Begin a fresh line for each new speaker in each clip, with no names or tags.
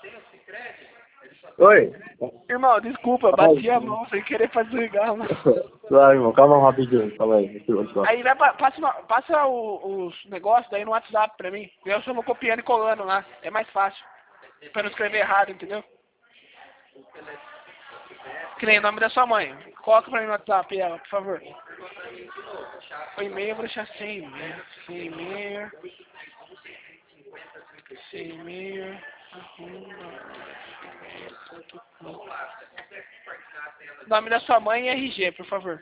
Oi.
Irmão, desculpa, bati a mão sem querer pra desligar, mano.
Claro, irmão, calma rapidinho, calma aí.
Aí vai, passa os negócios daí no WhatsApp pra mim. Eu só vou copiando e colando lá. É mais fácil. Pra não escrever errado, entendeu? Que nem o nome da sua mãe. Coloca pra mim no WhatsApp ela, por favor. O e-mail eu vou deixar sem e-mail. Sem e-mail. Sem e-mail. Nome da sua mãe e RG, por favor.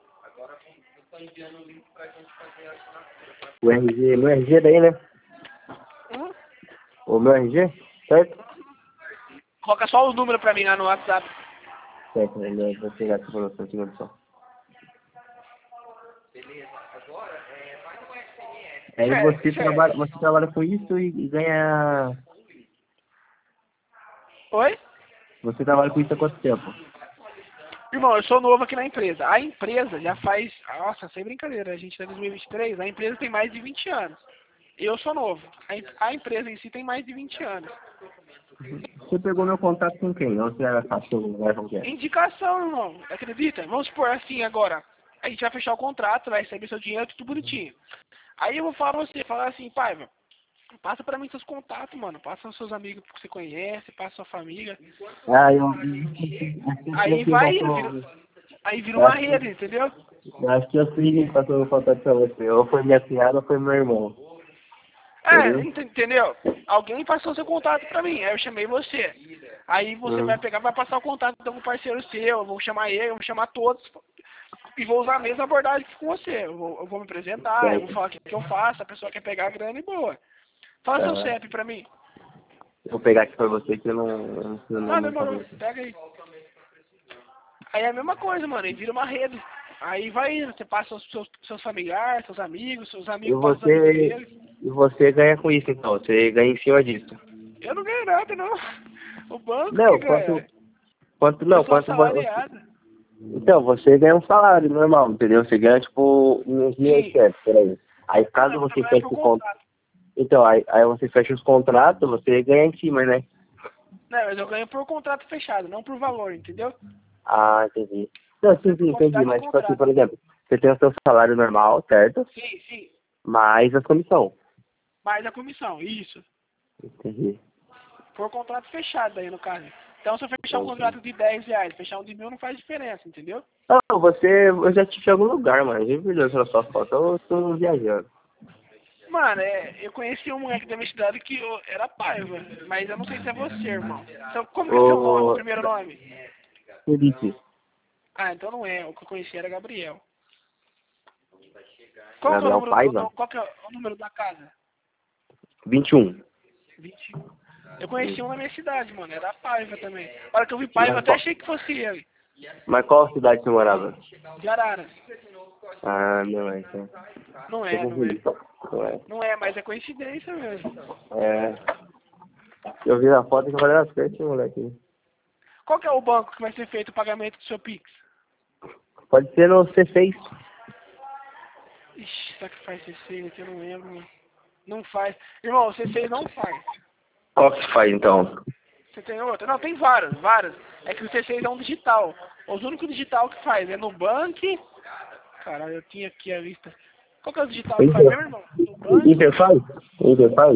O RG, meu RG daí, né? O meu RG, certo?
Coloca só os números pra mim lá no WhatsApp.
Certo, né? Vou pegar essa informação, segundo só. Aí você trabalha com isso e ganha...
Oi?
Você trabalha com isso há quanto tempo?
Irmão, eu sou novo aqui na empresa. A empresa já faz... Nossa, sem brincadeira. A gente tá em 2023. A empresa tem mais de 20 anos. Eu sou novo. A empresa em si tem mais de 20 anos.
Você pegou meu contato com quem? Ou você era cachorro, né? Como que é?
Indicação, irmão. Acredita? Vamos supor assim agora. A gente vai fechar o contrato, vai receber seu dinheiro, tudo bonitinho. Aí eu vou falar pra você, falar assim, Paiva, passa pra mim seus contatos, mano. Passa os seus amigos que você conhece, passa sua família.
Ah, eu...
Aí vai indo, aí vira uma rede, entendeu?
Acho que eu sei quem passou o contato pra você. Ou foi minha cunhada ou foi meu irmão.
Entendeu? Alguém passou seu contato pra mim, aí eu chamei você. Aí você vai pegar, vai passar o contato de algum parceiro seu, eu vou chamar ele, eu vou chamar todos e vou usar a mesma abordagem que com você. Eu vou me apresentar, eu vou falar o que eu faço, a pessoa quer pegar a grana e boa. Fala seu CEP pra mim.
Vou pegar aqui pra você que eu
Ah, demorou, pega aí. Aí é a mesma coisa, mano, e vira uma rede. Aí vai indo, você passa os seus familiares, seus amigos passam os amigos deles.
E você ganha com isso, então. Você ganha em cima disso.
Eu não ganho nada, não. O banco que
Não,
ganha.
não,
Eu sou
quanto
assalariado.
então, você ganha um salário normal, entendeu? Você ganha, tipo, uns
Sim.
1.800, por aí. Aí,
Mano,
caso
eu vou
você
trabalhar
feche
por
o contrato...
contrato.
Então, aí você fecha os contratos, você ganha em cima, né?
Não, mas eu ganho por contrato fechado, não por valor, entendeu?
Ah, entendi. Não,
Eu ganho por
entendi.
quantidade de
Mas, tipo assim,
contrato.
por exemplo, você tem o seu salário normal, certo?
Sim, sim.
Mais a comissão.
Mais a comissão, isso.
Entendi.
Por contrato fechado aí, no caso. Então, se eu fechar um
Entendi.
contrato de R$ 10, fechar um de 1.000 não faz diferença, entendeu?
Não, eu já te vi em algum lugar, mano. Eu vi pela sua foto, eu tô viajando.
Mano, eu conheci um moleque da minha cidade que era Paiva, mas eu não sei se é você, irmão. Então, como que é seu nome,
Ô,
primeiro nome?
Felipe,
Ah, então não é. O que eu conheci era Gabriel.
Gabriel Paiva,
Qual que é o número da casa?
21.
21. Eu conheci um na minha cidade, mano. Era Paiva também. A hora que eu vi Paiva, eu
Mas
até
qual,
achei que fosse ele.
mas qual cidade você morava?
De Arara.
Ah, não é, então.
Não
Tô
é, não é.
confundindo. Não é.
Não é, mas é coincidência mesmo.
É. Eu vi na foto e falei, ah, esse moleque.
Qual que é o banco que vai ser feito o pagamento do seu Pix?
Pode ser no C6.
Ixi, será que faz C6 aqui? Eu não lembro, mano. Não faz. Irmão, o C6 não faz.
Qual que faz, então?
Você tem outro? Não, tem vários, vários. É que o C6 é um digital. Os únicos digital que faz é no Bank. Caralho, eu tinha aqui a lista. Qual que é o digital que faz mesmo, irmão? No Bank.
Inter faz? Inter faz?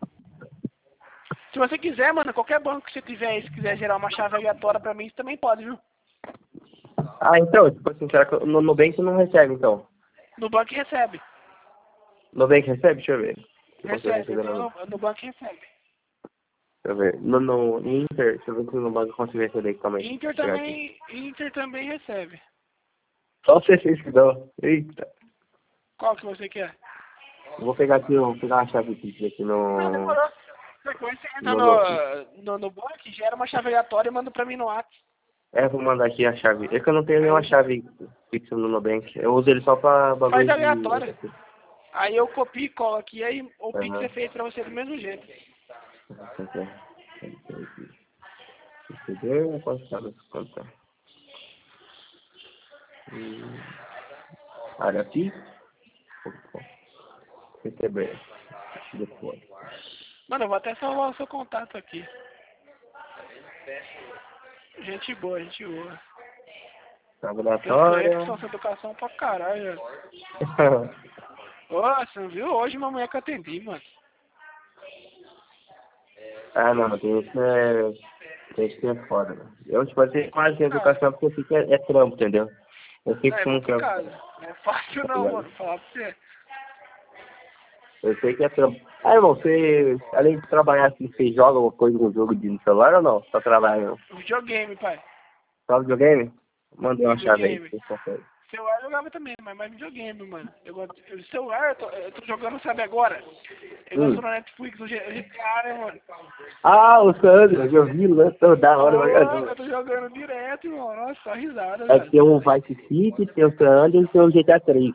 Se você quiser, mano, qualquer banco que você tiver aí, se quiser gerar uma chave aleatória pra mim, você também pode, viu?
Ah, então, tipo assim, será que no Nubank não recebe, então?
No Bank recebe.
Nubank recebe? Deixa eu ver. Se eu consigo
Recebe. Eu
receber
tenho no Bank recebe.
Deixa eu ver. No Inter, deixa eu ver se no banco eu consigo receber aqui também.
Inter também recebe.
Só o C6 que dá. Eita.
Qual que você quer?
Eu vou pegar aqui, vou pegar uma chave aqui
Não,
no...
demorou. Depois você entra
no, no
no Bank, gera uma chave aleatória e manda pra mim no WhatsApp.
vou mandar aqui a chave. É que eu não tenho nenhuma chave fixa no Nubank. Eu uso ele só pra
Faz
bagulho
aleatória.
de...
Aí eu copio e colo aqui, aí o Pix
Aham.
é feito pra você do mesmo jeito.
Receber ou passar nessa conta? Área aqui? Receber. Depois.
Mano, eu vou até salvar o seu contato aqui. Gente boa, gente boa.
Laboratório.
Tem que educação pra caralho, velho. Nossa, não viu hoje uma mulher que eu atendi, mano.
Ah, não, tem isso que é foda, mano. Eu, tipo assim, quase sem
Ah,
educação porque eu sei que é trampo, entendeu? Eu sei
não,
que
é
você não quer,
complicado. Não é fácil
tá
não,
ligado?
mano, falar pra você.
Eu sei que é trampo. Ah, irmão, você, além de trabalhar assim, você joga alguma coisa no jogo de no celular ou não? Só trabalha, não?
Videogame, pai.
Só videogame? Manda uma chave aí,
Videogame.
se você consegue.
Celular eu jogava também, mas mais videogame, mano. Celular, eu tô jogando, sabe, agora? Eu lançou na Netflix o GTA, né, mano?
Ah, o Sandro, eu vi lá, tô da hora,
Ô,
jogador.
eu tô jogando direto, irmão. Nossa, só risada,
É que
velho.
tem o Vice City, tem o San Andreas e tem o GTA 3.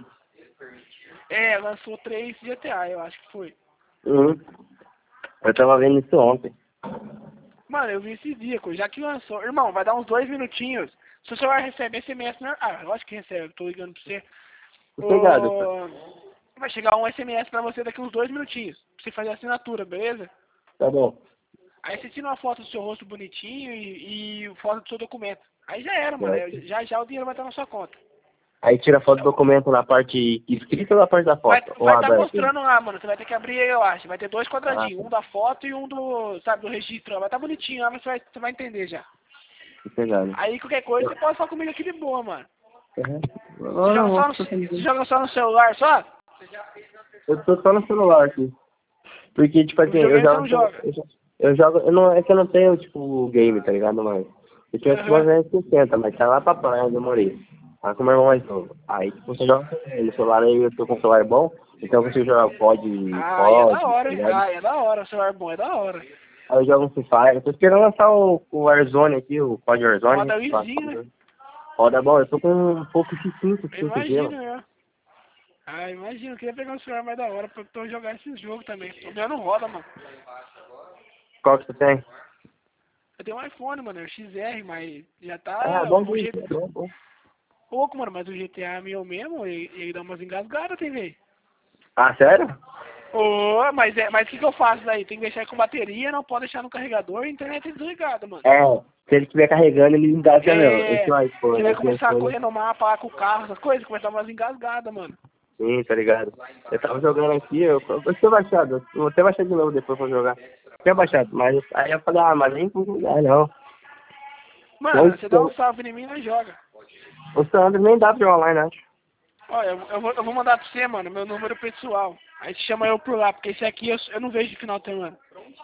É, lançou 3 GTA, eu acho que foi.
Uhum. Eu tava vendo isso ontem.
Mano, eu vi esses dias, já que lançou. Irmão, vai dar uns 2 minutinhos. Se o celular recebe SMS, né? Ah, eu acho que recebe, eu tô ligando pra você.
Sossegado.
Vai chegar um SMS pra você daqui uns 2 minutinhos. Pra você fazer a assinatura, beleza?
Tá bom.
Aí você tira uma foto do seu rosto bonitinho e foto do seu documento. Aí já era, mano.
Certo.
Já o dinheiro vai estar na sua conta.
Aí tira foto do documento na parte escrita ou na parte da
Vai
foto? Ou
vai estar
aberta?
mostrando lá, mano. Você vai ter que abrir, eu acho. Vai ter 2
Ah,
quadradinhos. Um da foto e um do, sabe, do registro. Vai estar bonitinho lá, mas você vai entender já.
sossegado.
Aí qualquer coisa você pode falar comigo aqui de boa, mano.
Uhum.
Você
Não,
joga
não,
só você joga só no celular, só?
eu tô só no celular aqui. Porque, tipo
No
assim, eu
videogame você
jogo.
não joga.
Eu jogo. Eu não, é que eu não tenho, tipo, game, tá ligado, mano? Eu tinha Xbox
Aham.
360, mas tá lá pra praia, eu demorei. Tá com o meu irmão mais novo. Aí, tipo, você joga com ele. No celular aí eu tô com um celular bom, então você joga
Ah, é da
tá
hora, hein?
ligado?
Ah, é da hora. O celular bom é da hora.
Aí eu jogo um Free Fire. Eu tô esperando lançar o Warzone aqui, o COD Warzone.
Roda lisinho, né?
Roda bom, eu tô com um pouco X5,
Eu
5G,
imagino,
mano.
né? Ah, imagino. Eu queria pegar um celular mais da hora pra eu jogar esses jogos também. O meu não roda, mano.
Qual que você tem?
Eu tenho um iPhone, mano. É o XR, mas já
Ah,
tá...
bom
O
isso,
GTA...
é bom, bom.
Pouco, mano. Mas o GTA meu mesmo, ele dá umas engasgadas, tem vez.
Ah, sério?
Ô, mas o que eu faço daí? Tem que deixar ele com bateria, não pode deixar no carregador e a internet é desligada, mano.
É, se ele estiver carregando, ele engasga mesmo.
É, você vai
Esse
começar a
iPhone,
correr no mapa lá com o carro, essas coisas, começar umas engasgadas, mano.
sim, tá ligado? Eu tava jogando aqui, eu tinha baixado, eu vou até baixar de novo depois pra jogar. Tinha baixado, mas aí eu falei, ah, mas nem vou jogar, não.
Mano, você dá um salve em mim e nós joga.
O Sandro nem dá pra jogar online, acho.
Olha, eu vou mandar pra você, mano, meu número pessoal. Aí você chama eu por lá, porque esse aqui eu não vejo de final de semana.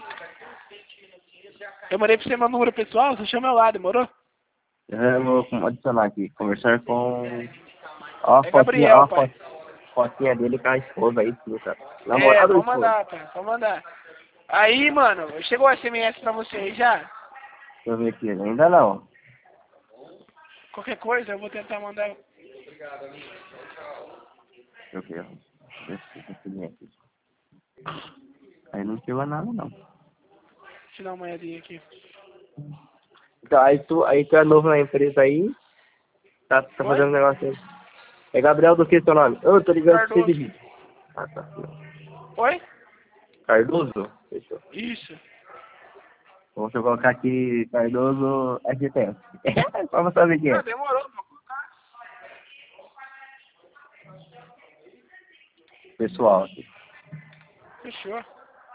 Eu mandei pra você meu número pessoal, você chama eu lá, demorou?
Eu vou adicionar aqui, conversar com... Ó a
É
fotinha, ó
Gabriel,
a
pai.
fotinha dele com a esposa aí, sim, cara.
É,
Namorado ou
pode
esposa?
mandar, pai, pode mandar. Aí, mano, chegou o SMS pra você aí já?
Deixa eu ver aqui, ainda não.
Qualquer coisa, eu vou tentar mandar.
Deixa eu ver, deixa eu ver aqui. Aí não chegou nada, não.
Deixa eu dar uma olhadinha aqui.
Então, aí tu é novo na empresa aí, tá
Oi?
fazendo um negócio aí. É Gabriel do que seu nome? Eu tô ligando pra você
Cardoso.
de vídeo. Ah, tá.
Oi?
Cardoso? Fechou.
Isso.
Vou colocar aqui Cardoso STS. Pra você saber quem
Ah,
é.
demorou.
Pessoal aqui.
Fechou.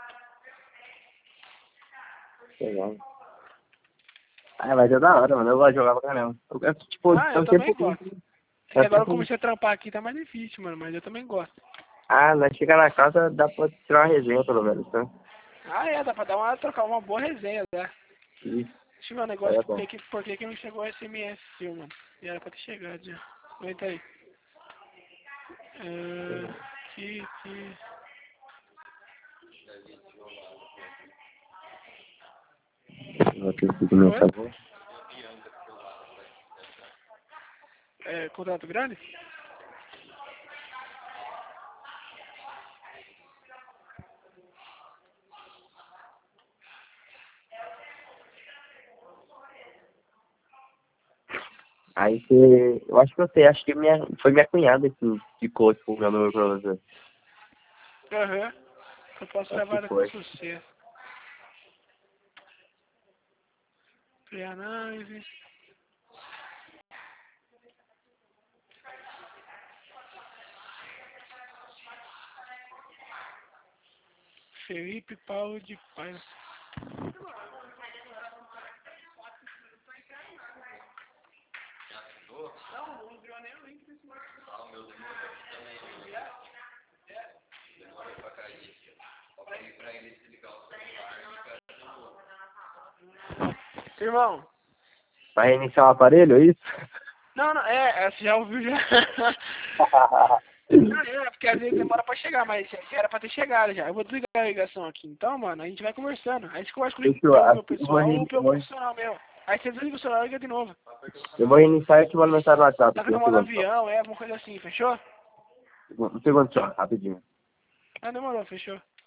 Legal. Ah, mas é da hora, mano. Eu gosto de jogar pra caramba. Tipo,
Ah, eu
eu
também
sempre...
gosto. É que
Eu
agora eu
sempre...
comecei a trampar aqui, tá mais difícil, mano, mas eu também gosto.
Ah, nós chega na casa, dá pra tirar uma resenha, pelo menos, tá?
Ah, é, dá pra trocar uma boa resenha, né?
Isso,
Deixa eu ver um
aí
negócio,
é bom.
por que não chegou o SMS seu, mano? E era pra ter chegado já. Aguenta aí. Aqui.
Vou ter que começar.
Oi? É, contrato grande?
Aí você... Eu acho que eu sei, acho que foi minha cunhada que indicou, tipo, o meu número pra você.
Aham. Eu posso
Acho que
levar ela com
foi.
sucesso. Pré-análise. Felipe Paulo de Paiva. Não enviou nem o link desse marco. Ah, o meu demorou também. Demorou pra cair. Só pra ele desligar o celular e ficar. Irmão.
Vai reiniciar o aparelho, é isso?
Não, você já ouviu já. Não, porque às vezes demora pra chegar, mas era pra ter chegado já. Eu vou desligar a ligação aqui, então, mano, a gente vai conversando. Aí você conversa comigo pelo meu pessoal ou pelo profissional meu. Aí você desliga o celular e liga de novo.
Eu vou reiniciar e te mando mensagem no WhatsApp.
Tá no modo avião, alguma coisa assim, fechou?
Um segundo só, rapidinho.
Demorou, fechou.